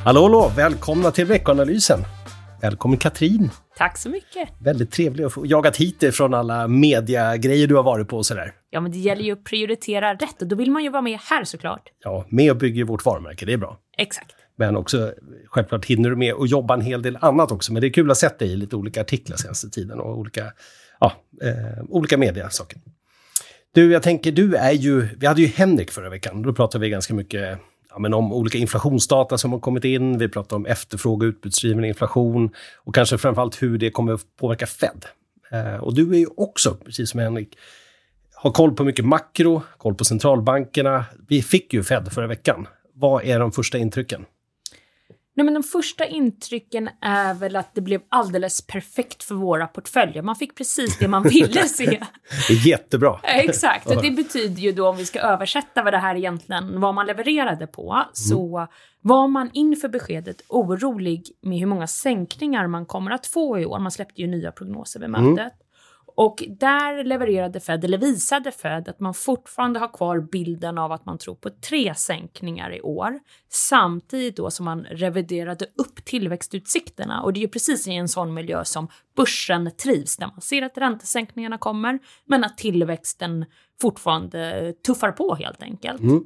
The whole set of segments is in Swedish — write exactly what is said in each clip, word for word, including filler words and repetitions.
Hallå, hallå, välkomna till veckoanalysen. Välkommen Katrin. Tack så mycket. Väldigt trevligt att få jagat hit dig från alla mediagrejer du har varit på och sådär. Ja, men det gäller ju att prioritera rätt och då vill man ju vara med här såklart. Ja, med och bygger vårt varumärke, det är bra. Exakt. Men också, självklart hinner du med och jobba en hel del annat också. Men det är kul att sätta dig i lite olika artiklar senaste tiden och olika, ja, eh, olika mediasaker. Du, jag tänker, du är ju, vi hade ju Henrik förra veckan. Då pratade vi ganska mycket ja, men om olika inflationsdata som har kommit in. Vi pratade om efterfråga, utbudsdriven inflation och kanske framförallt hur det kommer att påverka Fed. Eh, och du är ju också, precis som Henrik, har koll på mycket makro, koll på centralbankerna. Vi fick ju Fed förra veckan. Vad är de första intrycken? Nej, men de första intrycken är väl att det blev alldeles perfekt för våra portföljer. Man fick precis det man ville se. Det är jättebra. Exakt, och det betyder ju då, om vi ska översätta vad det här egentligen, vad man levererade på, mm. så var man inför beskedet orolig med hur många sänkningar man kommer att få i år. Man släppte ju nya prognoser vid mötet. Mm. Och där levererade Fed, eller visade Fed, att man fortfarande har kvar bilden av att man tror på tre sänkningar i år. Samtidigt då som man reviderade upp tillväxtutsikterna. Och det är ju precis i en sån miljö som börsen trivs. Där man ser att räntesänkningarna kommer, men att tillväxten fortfarande tuffar på helt enkelt. Mm.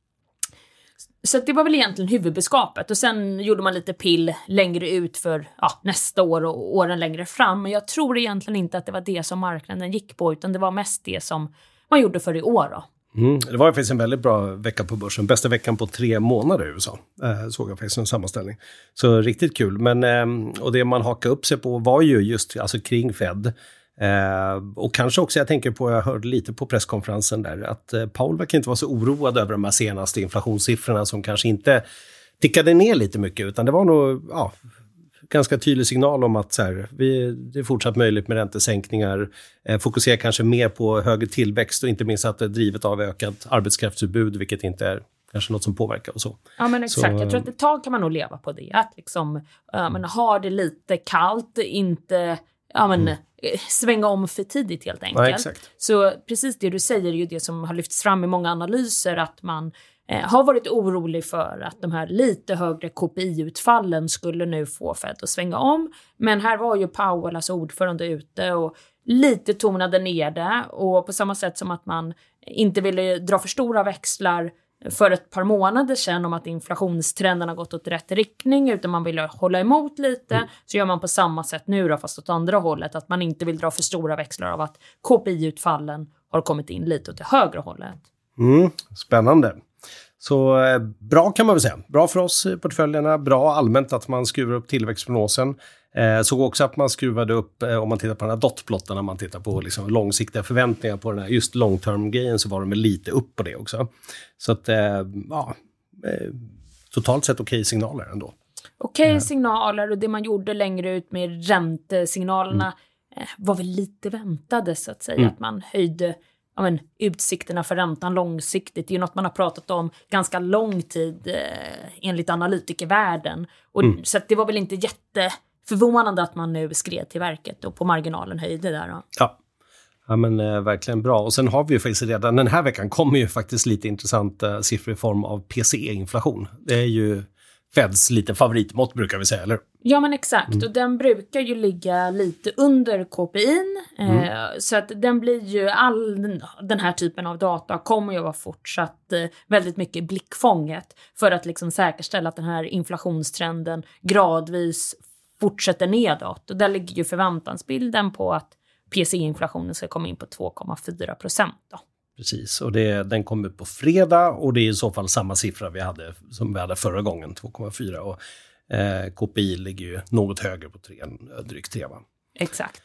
Så det var väl egentligen huvudbudskapet. Och sen gjorde man lite pill längre ut för ja, nästa år och åren längre fram. Men jag tror egentligen inte att det var det som marknaden gick på. Utan det var mest det som man gjorde för i år då. Mm, det var faktiskt en väldigt bra vecka på börsen. Bästa veckan på tre månader i U S A. Eh, såg jag faktiskt en sammanställning. Så riktigt kul. Men, eh, och det man hakade upp sig på var ju just alltså, kring Fed. Eh, och kanske också, jag tänker på, jag hörde lite på presskonferensen där, att eh, Powell verkar inte vara så oroad över de här senaste inflationssiffrorna som kanske inte tickade ner lite mycket, utan det var nog ja, ganska tydlig signal om att så här, vi, det är fortsatt möjligt med räntesänkningar, eh, fokusera kanske mer på högre tillväxt och inte minst att det är drivet av ökat arbetskraftsutbud, vilket inte är kanske något som påverkar och så. Ja, men exakt. Så, jag tror att ett tag kan man nog leva på det, att liksom, äh, men har det lite kallt, inte ja, men, mm. svänga om för tidigt helt enkelt. Ja, exakt. Så precis det du säger är ju det som har lyfts fram i många analyser, att man eh, har varit orolig för att de här lite högre K P I-utfallen skulle nu få Fed att svänga om. Men här var ju Powell, alltså ordförande, ute och lite tonade ner det. Och på samma sätt som att man inte ville dra för stora växlar för ett par månader sedan om att inflationstrenden har gått åt rätt riktning, utan man vill hålla emot lite, mm. så gör man på samma sätt nu då, fast åt andra hållet, att man inte vill dra för stora växlar av att K P I-utfallen har kommit in lite åt det högre hållet. Mm, spännande. Så eh, bra kan man väl säga. Bra för oss i portföljerna, bra allmänt att man skruvar upp tillväxtprognosen. Eh, såg också att man skruvade upp, eh, om man tittar på den här dotplotten, när man tittar på liksom, långsiktiga förväntningar på den här just long-term-grejen, så var de lite upp på det också. Så att, eh, ja, eh, totalt sett okej signaler ändå. Okej okay signaler, och det man gjorde längre ut med räntesignalerna mm. eh, var väl lite väntade så att säga, mm. att man höjde ja, men, utsikterna för räntan långsiktigt. Det är ju något man har pratat om ganska lång tid eh, enligt analytikervärlden. Och, mm. Så att det var väl inte jätteförvånande att man nu skred till verket och på marginalen höjde där. Då. Ja. Ja, men eh, verkligen bra. Och sen har vi ju faktiskt redan, den här veckan kommer ju faktiskt lite intressanta eh, siffror i form av P C E-inflation. Det är ju Feds lite favoritmått brukar vi säga, eller? Ja, men exakt. Mm. Och den brukar ju ligga lite under K P I. Mm. Eh, så att den blir ju, all den här typen av data kommer ju vara fortsatt eh, väldigt mycket i blickfånget för att liksom säkerställa att den här inflationstrenden gradvis fortsätter nedåt. Och där ligger ju förväntansbilden på att P C E-inflationen ska komma in på två komma fyra procent då. Precis, och det, den kommer på fredag och det är i så fall samma siffra vi hade som vi hade förra gången, två komma fyra, och eh, K P I ligger ju något högre på tre, drygt tre, va? Exakt.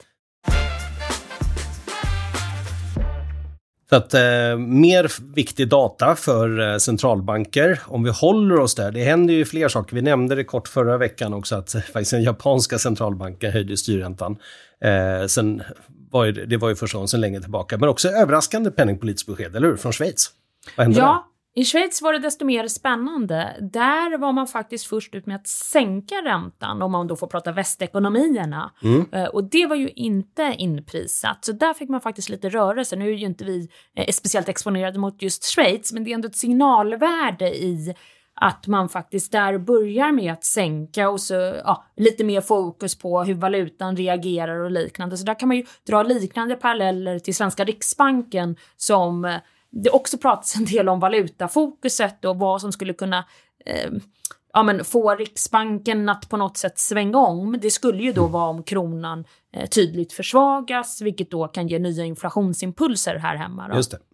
Så att eh, mer viktig data för eh, centralbanker, om vi håller oss där, det händer ju fler saker. Vi nämnde det kort förra veckan också att eh, faktiskt den japanska centralbanken höjde styrräntan. Eh, sen var ju, det var ju första gången sedan länge tillbaka, men också överraskande penningpolitiskt besked, eller hur? Från Schweiz. Vad hände ja, där? I Schweiz var det desto mer spännande. Där var man faktiskt först ut med att sänka räntan, om man då får prata västekonomierna. Mm. Uh, och det var ju inte inprisat. Så där fick man faktiskt lite rörelse. Nu är ju inte vi eh, speciellt exponerade mot just Schweiz, men det är ändå ett signalvärde i att man faktiskt där börjar med att sänka och så ja, lite mer fokus på hur valutan reagerar och liknande. Så där kan man ju dra liknande paralleller till Svenska Riksbanken som det också pratas en del om valutafokuset och vad som skulle kunna eh, ja, men få Riksbanken att på något sätt svänga om. Det skulle ju då vara om kronan eh, tydligt försvagas, vilket då kan ge nya inflationsimpulser här hemma. Då. Just det.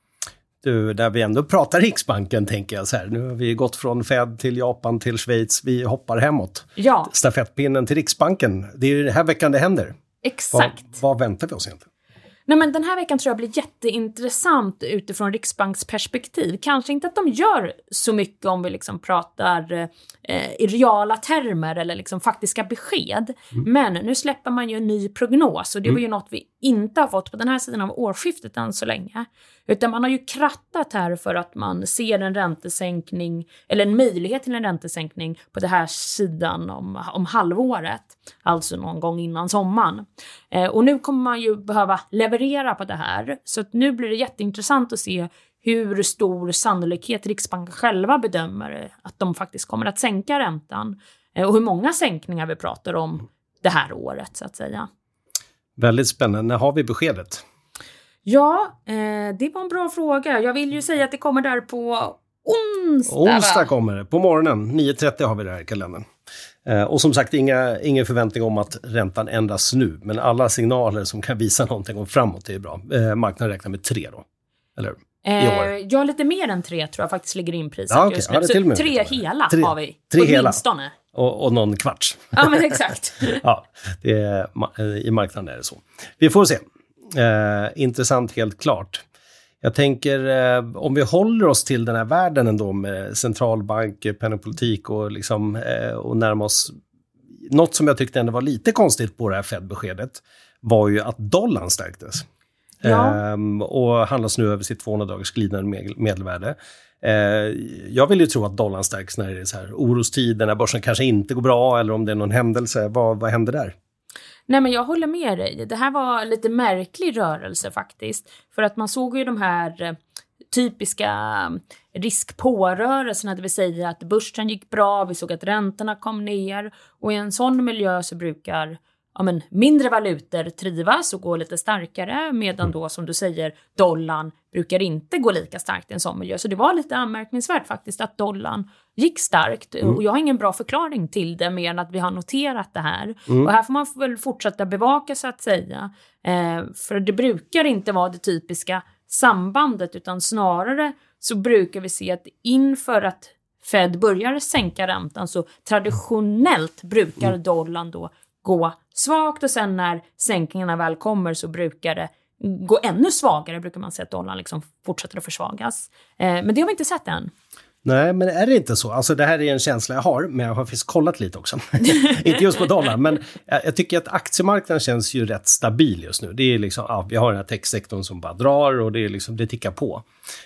Du, där vi ändå pratar Riksbanken tänker jag så här. Nu har vi gått från Fed till Japan till Schweiz. Vi hoppar hemåt. Ja. Stafettpinnen till Riksbanken. Det är ju den här veckan det händer. Exakt. Vad, vad väntar vi oss egentligen? Nej, men den här veckan tror jag blir jätteintressant utifrån Riksbanks perspektiv. Kanske inte att de gör så mycket om vi liksom pratar eh, i reala termer eller liksom faktiska besked. Mm. Men nu släpper man ju en ny prognos och det var ju mm. något vi inte har fått på den här sidan av årsskiftet än så länge. Utan man har ju krattat här för att man ser en räntesänkning eller en möjlighet till en räntesänkning på den här sidan om, om halvåret. Alltså någon gång innan sommaren. Eh, och nu kommer man ju behöva leverera på det här. Så att nu blir det jätteintressant att se hur stor sannolikhet Riksbanken själva bedömer att de faktiskt kommer att sänka räntan. Eh, och hur många sänkningar vi pratar om det här året så att säga. Väldigt spännande. När har vi beskedet? Ja, eh, det var en bra fråga. Jag vill ju säga att det kommer där på onsdag. Onsdag va? kommer det. På morgonen. nio trettio har vi det här i kalendern. Eh, och som sagt, inga, ingen förväntning om att räntan ändras nu. Men alla signaler som kan visa någonting om framåt är bra. Eh, marknaden räknar med tre då. Eller hur? I år. Eh, ja, lite mer än tre tror jag faktiskt ligger in priset ja, okay. just nu. Ja, det är till och med tre hela tre, har vi. Tre hela. Åtminstone. Och, och någon kvarts. Ja, men exakt. ja, det är, i marknaden är det så. Vi får se. Eh, intressant helt klart. Jag tänker eh, om vi håller oss till den här världen ändå med centralbank, penningpolitik och liksom eh, och närma oss. Något som jag tyckte ändå var lite konstigt på det här Fed-beskedet var ju att dollarn stärktes. Ja. Eh, och handlas nu över sitt tvåhundra dagars glidande medelvärde. Eh, jag vill ju tro att dollarn stärks när det är så här orostider, när börsen kanske inte går bra eller om det är någon händelse. Vad, vad händer där? Nej, men jag håller med dig. Det här var lite märklig rörelse faktiskt. För att man såg ju de här typiska riskpårörelserna, det vill säga att börsen gick bra, vi såg att räntorna kom ner. Och i en sån miljö så brukar ja, men, mindre valutor trivas och gå lite starkare. Medan då, som du säger, dollarn brukar inte gå lika starkt i en sån miljö. Så det var lite anmärkningsvärt faktiskt att dollarn gick starkt. Mm. Och jag har ingen bra förklaring till det mer än att vi har noterat det här. Mm. Och här får man väl fortsätta bevaka så att säga. Eh, för det brukar inte vara det typiska sambandet utan snarare så brukar vi se att inför att Fed börjar sänka räntan så traditionellt brukar mm. dollarn då gå svagt och sen när sänkningarna väl kommer så brukar det gå ännu svagare, brukar man säga att dollarn liksom fortsätter att försvagas. Eh, men det har vi inte sett än. Nej, men är det inte så? Alltså det här är en känsla jag har, men jag har faktiskt kollat lite också. Inte just på dollar, men jag, jag tycker att aktiemarknaden känns ju rätt stabil just nu. Det är liksom, ja, vi har den här techsektorn som bara drar och det är liksom, det tickar på.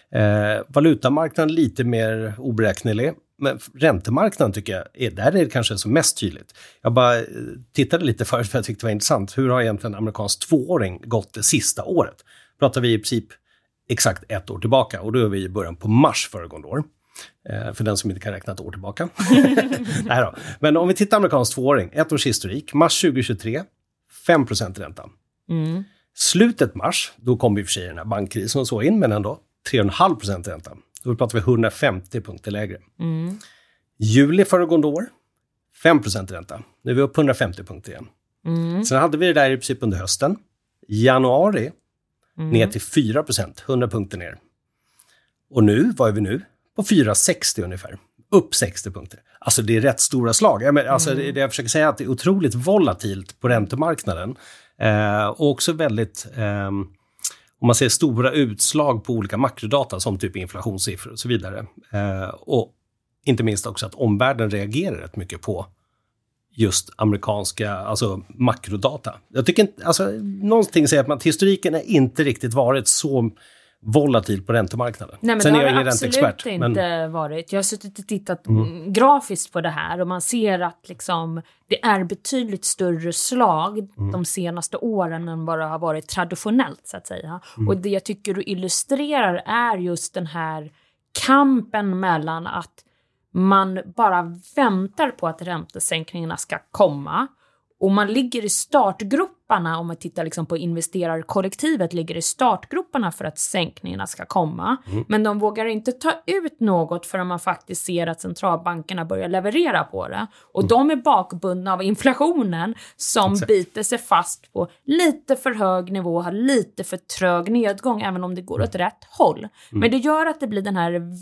Eh, valutamarknaden lite mer oberäknelig. Men räntemarknaden tycker jag, är, där är det kanske som mest tydligt. Jag bara tittade lite förut för jag tyckte det var intressant. Hur har egentligen amerikansk tvååring gått det sista året? Pratar vi i princip exakt ett år tillbaka och då är vi i början på mars föregående år. Eh, för den som inte kan räkna ett år tillbaka. Nej då. Men om vi tittar amerikansk tvååring, ett års historik, mars tjugohundratjugotre, fem procent ränta. Mm. Slutet mars, då kom vi för sig den här bankkrisen och så in, men ändå tre komma fem procent ränta. Då pratar vi hundrafemtio punkter lägre. Mm. Juli föregående år, fem procent ränta. Nu är vi upp hundrafemtio punkter igen. Mm. Sen hade vi det där i princip under hösten. Januari, mm. ner till fyra procent, hundra punkter ner. Och nu, vad är vi nu? På fyra komma sextio ungefär. Upp sextio punkter. Alltså det är rätt stora slag. Jag, men, alltså, mm. det jag försöker säga är att det är otroligt volatilt på räntemarknaden. Eh, och också väldigt... Eh, om man ser stora utslag på olika makrodata som typ inflationssiffror och så vidare. Eh, och inte minst också att omvärlden reagerar rätt mycket på just amerikanska, alltså makrodata. Jag tycker inte, alltså någonting säger att man, historiken har inte riktigt varit så volatil på räntemarknaden. Nej, men sen det är jag har ingen absolut ränteexpert. inte Men... varit. Jag har suttit och tittat Mm. grafiskt på det här och man ser att liksom, det är betydligt större slag mm. de senaste åren än vad det har varit traditionellt så att säga. Mm. Och det jag tycker du illustrerar är just den här kampen mellan att man bara väntar på att räntesänkningarna ska komma. Och man ligger i startgrupperna, om man tittar liksom på investerarkollektivet, ligger i startgrupperna för att sänkningarna ska komma. Mm. Men de vågar inte ta ut något förrän man faktiskt ser att centralbankerna börjar leverera på det. Och mm. de är bakbundna av inflationen som Exakt. biter sig fast på lite för hög nivå, har lite för trög nedgång, även om det går åt rätt håll. Mm. Men det gör att det blir den här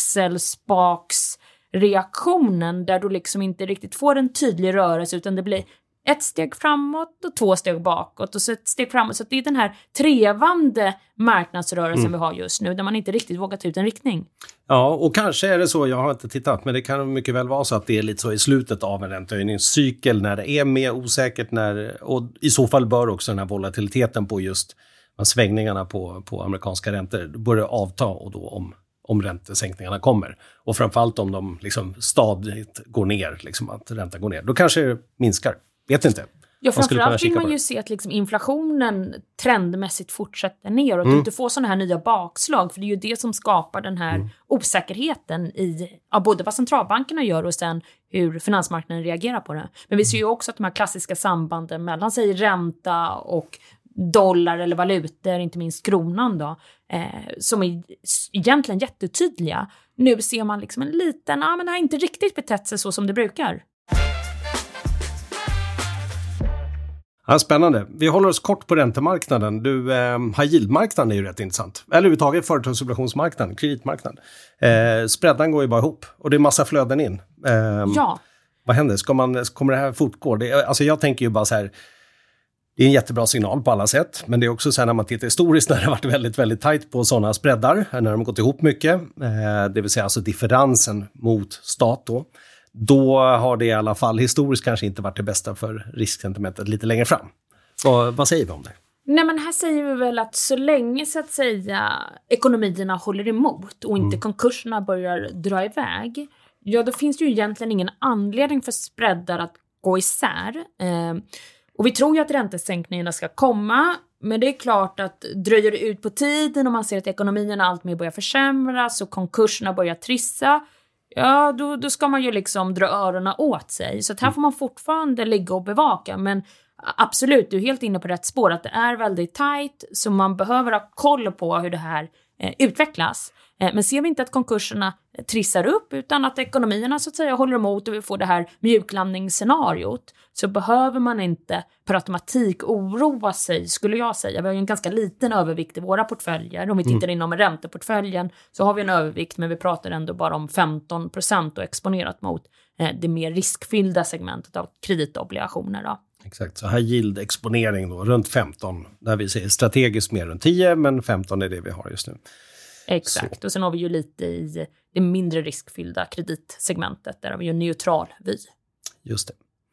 växelspaks-reaktionen där du liksom inte riktigt får en tydlig rörelse, utan det blir ett steg framåt och två steg bakåt och så ett steg framåt. Så det är den här trevande marknadsrörelsen mm. vi har just nu, där man inte riktigt vågar ta ut en riktning. Ja, och kanske är det så, jag har inte tittat, men det kan mycket väl vara så att det är lite så i slutet av en räntehöjningscykel när det är mer osäkert, när, och i så fall bör också den här volatiliteten på just svängningarna på, på amerikanska räntor börja avta, och då om om räntesänkningarna kommer. Och framförallt om de liksom stadigt går ner, liksom att räntan går ner. Då kanske det minskar. Vet inte. Ja, framförallt vill man ju se att liksom inflationen trendmässigt fortsätter ner och att mm. du inte får sådana här nya bakslag. För det är ju det som skapar den här mm. osäkerheten i ja, både vad centralbankerna gör och sen hur finansmarknaden reagerar på det. Men vi ser ju också att de här klassiska sambanden mellan sig ränta och dollar eller valutor, inte minst kronan då, eh, som är egentligen jättetydliga. Nu ser man liksom en liten, ja men det har inte riktigt betett sig så som det brukar. Ja, spännande. Vi håller oss kort på räntemarknaden. Du, eh, high yield-marknaden är ju rätt intressant. Eller överhuvudtaget företagsobligationsmarknaden, kreditmarknaden. Eh, spreadan går ju bara ihop och det är massa flöden in. Eh, ja. Vad händer? Ska man, kommer det här fortgå? Det, alltså jag tänker ju bara så här, det är en jättebra signal på alla sätt, men det är också så här när man tittar historiskt när det har varit väldigt, väldigt tajt på sådana spreadar, när de har gått ihop mycket, eh, det vill säga alltså differensen mot stat då, då har det i alla fall historiskt kanske inte varit det bästa för risksentimentet lite längre fram. Så, vad säger vi om det? Nej, men här säger vi väl att så länge så att säga ekonomierna håller emot och inte mm. konkurserna börjar dra iväg, ja då finns det ju egentligen ingen anledning för spreadar att gå isär. Eh, Och vi tror ju att räntesänkningarna ska komma, men det är klart att dröjer det ut på tiden och man ser att ekonomierna allt mer börjar försämras och konkurserna börjar trissa, ja då, då ska man ju liksom dra öronen åt sig. Så att här får man fortfarande ligga och bevaka, men absolut, du är helt inne på rätt spår att det är väldigt tajt, så man behöver ha koll på hur det här eh, utvecklas. Eh, men ser vi inte att konkurserna trissar upp, utan att ekonomierna så att säga håller emot och vi får det här mjuklandningsscenariot, så behöver man inte per automatik oroa sig, skulle jag säga. Vi har ju en ganska liten övervikt i våra portföljer. Om vi tittar mm. inom ränteportföljen så har vi en övervikt, men vi pratar ändå bara om femton procent och exponerat mot eh, det mer riskfyllda segmentet av kreditobligationer då. Exakt, så här yield-exponering då, runt femton, där vi ser strategiskt mer runt tio, men femton är det vi har just nu. Exakt, så. Och sen har vi ju lite i det mindre riskfyllda kreditsegmentet, där har vi ju en neutral vy. Just det.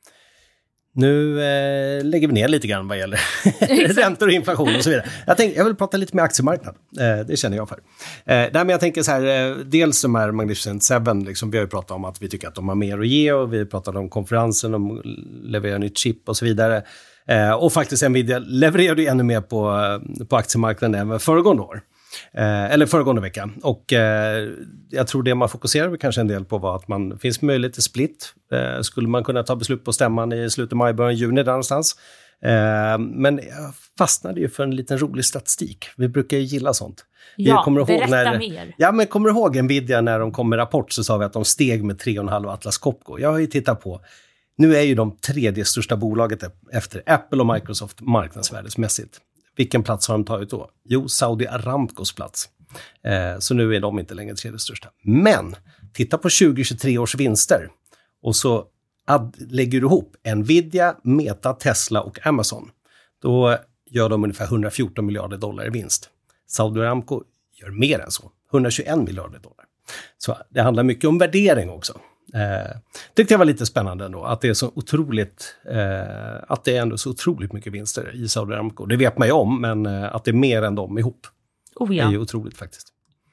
Nu eh, lägger vi ner lite grann vad gäller räntor och inflation och så vidare. Jag, tänk, jag vill prata lite med aktiemarknad. Eh, det känner jag för. Eh, där, men jag tänker så här, eh, dels de här Magnificent Seven, liksom, vi har ju pratat om att vi tycker att de har mer att ge, och vi pratade om konferensen, om levererar nytt chip och så vidare. Eh, och faktiskt Nvidia levererade ju ännu mer på, på aktiemarknaden än föregående år. Eh, eller föregående vecka. Och eh, jag tror det man fokuserar kanske en del på var att man finns möjlighet till split. Eh, skulle man kunna ta beslut på stämman i slutet av maj, början juni där någonstans. Eh, men jag fastnade ju för en liten rolig statistik. Vi brukar ju gilla sånt. Ja, kommer ihåg berätta när, mer. Ja, men kommer du ihåg Nvidia när de kom med rapport, så sa vi att de steg med tre komma fem Atlas Copco. Jag har ju tittat på. Nu är ju de tredje största bolaget efter Apple och Microsoft marknadsvärdesmässigt. Vilken plats har de tagit då? Jo, Saudi Aramcos plats. Eh, så nu är de inte längre tredje största. Men titta på tjugo tjugotre års vinster. Och så ad- lägger du ihop Nvidia, Meta, Tesla och Amazon. Då gör de ungefär hundrafjorton miljarder dollar i vinst. Saudi Aramco gör mer än så. hundratjugoen miljarder dollar. Så det handlar mycket om värdering också. Eh, tyckte jag var lite spännande ändå, att det är så otroligt eh, att det är ändå så otroligt mycket vinster i Saudi Aramco. Det vet man ju om, men eh, att det är mer än dem ihop. Oh ja. Det är ju otroligt faktiskt.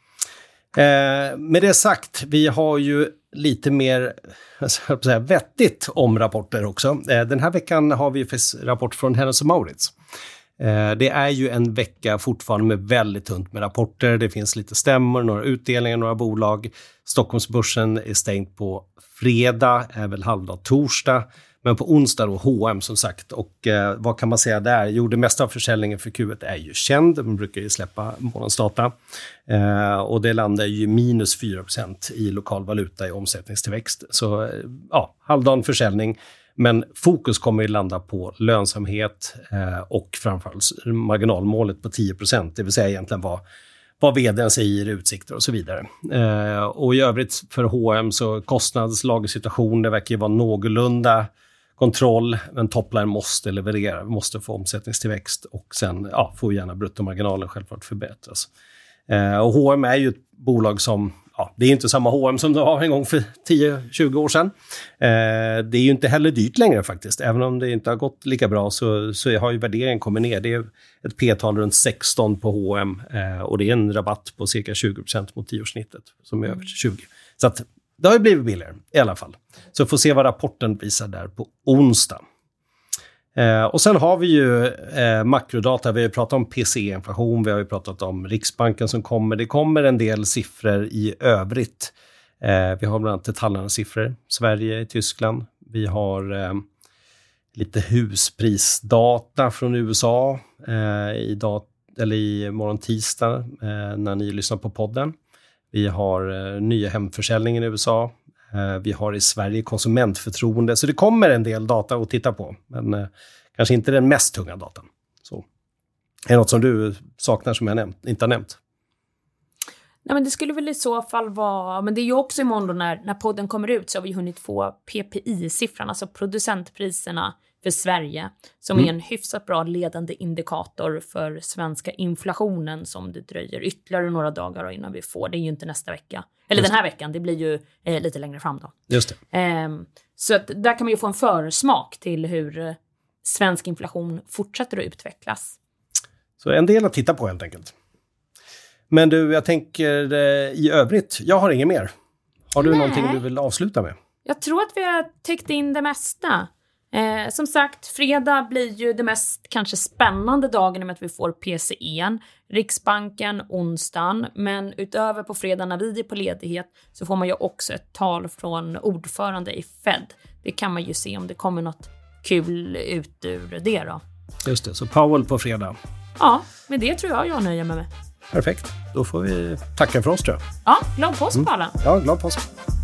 Eh, med det sagt, vi har ju lite mer så att säga, vettigt om rapporter också. Eh, den här veckan har vi rapport från Hennes och Mauritz. Eh, det är ju en vecka fortfarande med väldigt tunt med rapporter. Det finns lite stämmor, några utdelningar, några bolag. Stockholmsbörsen är stängt på fredag, är väl halvdag torsdag. Men på onsdag då H och M som sagt. Och eh, vad kan man säga där? Jo, det mesta av försäljningen för Q ett är ju känd. Man brukar ju släppa månadsdata. Eh, och det landar ju minus fyra procent i lokal valuta i omsättningstillväxt. Så eh, ja, halvdan försäljning. Men fokus kommer att landa på lönsamhet eh, och framförallt marginalmålet på tio procent. Det vill säga egentligen vad, vad vdn säger, utsikter och så vidare. Eh, och i övrigt för H och M så kostnadslagersituation, det verkar ju vara någorlunda kontroll, men topline måste leverera, vi måste få omsättningstillväxt och sen ja, får gärna bruttomarginalen självklart förbättras. Eh, och H och M är ju ett bolag som, ja, det är inte samma H och M som det var en gång för tio tjugo år sedan. Eh, det är ju inte heller dyrt längre faktiskt, även om det inte har gått lika bra så, så har ju värderingen kommit ner. Det är ett P-tal runt sexton på H och M eh, och det är en rabatt på cirka tjugo procent mot tioårssnittet som är över tjugo. Så att det har ju blivit billigare i alla fall. Så får se vad rapporten visar där på onsdag. Eh, och sen har vi ju eh, makrodata. Vi har ju pratat om P C E-inflation. Vi har ju pratat om Riksbanken som kommer. Det kommer en del siffror i övrigt. Eh, vi har bland annat detaljhandelssiffror. Sverige, Tyskland. Vi har eh, lite husprisdata från U S A eh, i, dag, eller i morgon tisdag eh, när ni lyssnar på podden. Vi har eh, nya hemförsäljningen i U S A. Eh, vi har i Sverige konsumentförtroende. Så det kommer en del data att titta på. Men eh, kanske inte den mest tunga datan. Så. Är det något som du saknar som jag nämnt, inte har nämnt? Nej, men det skulle väl i så fall vara... Men det är ju också imorgon då när, när podden kommer ut så har vi hunnit få P P I-siffran. Alltså producentpriserna för Sverige. Som mm. är en hyfsat bra ledande indikator för svenska inflationen som det dröjer ytterligare några dagar innan vi får. Det är ju inte nästa vecka. Eller Just den här det. veckan, det blir ju eh, lite längre fram då. Just det. Eh, så att där kan man ju få en försmak till hur eh, svensk inflation fortsätter att utvecklas. Så en del att titta på helt enkelt. Men du, jag tänker eh, i övrigt, jag har inget mer. Har du Nej. någonting du vill avsluta med? Jag tror att vi har täckt in det mesta. Eh, som sagt, fredag blir ju det mest kanske spännande dagen med att vi får P C E. Riksbanken onsdagen, men utöver på fredag när vi är på ledighet så får man ju också ett tal från ordförande i Fed. Det kan man ju se om det kommer något kul ut ur det då. Just det, så Powell på fredag. Ja, men det tror jag jag nöjer mig med. Perfekt, då får vi tacka för oss tror jag. Ja, glad påsk på alla. Ja, glad påsk.